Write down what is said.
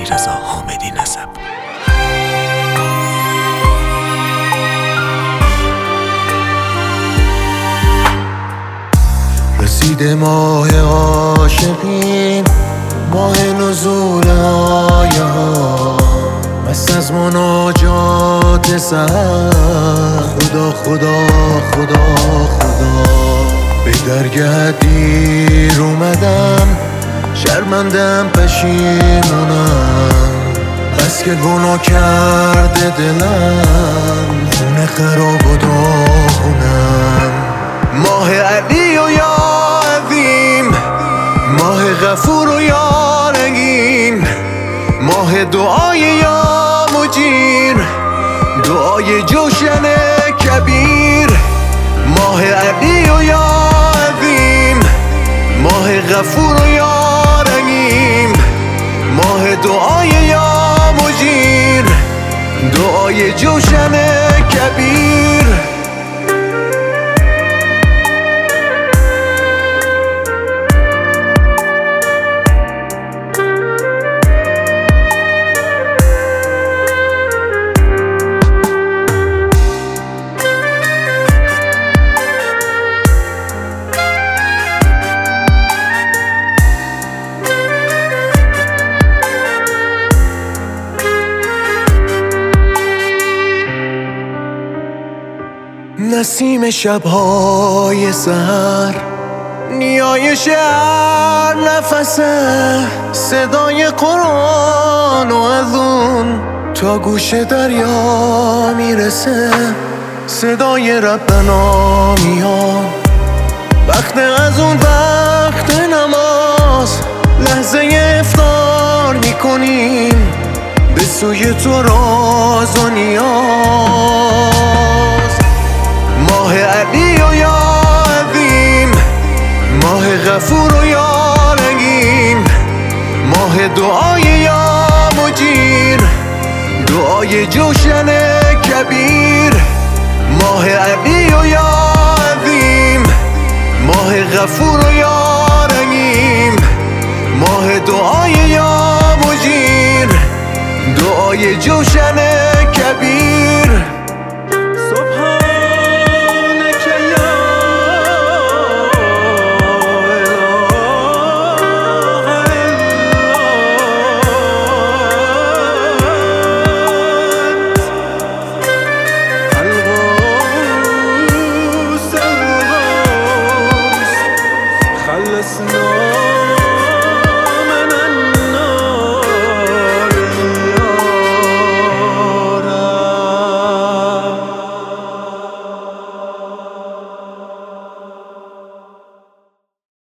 علیرضا حامدی نسب. رسیده ماه عاشقین، ماه نزول آیه ها، مست از مناجات سحر. خدا خدا خدا خدا، به درگاه دیر اومدم، شرمندم پشیمونم، بس که گناه کرده دلم، خونه خراب و داغونم. ماه علی و یا عظیم، ماه غفور و یا رحیم، ماه دعای یا مجیر، دعای جوشن کبیر. ماه علی و یا عظیم، ماه غفور و یا رحیم، ماه دعای یا مجیر، دعای جوشن کبیر. نسیم شبهای سحر، نیایش هر نفسه، صدای قرآن و از اون تا گوش دریا میرسه. صدای ربنا میاد وقت از اون وقت نماز، لحظه افطار میکنیم به سوی تو راز و نیاز. ماه علی و یا عظیم، ماه غفور و یا رحیم، ماه دعای یا مجیر، دعای جوشن کبیر. ماه علی و یا عظیم، ماه غفور و یا رحیم، ماه دعای یا مجیر، دعای جوشن کبیر.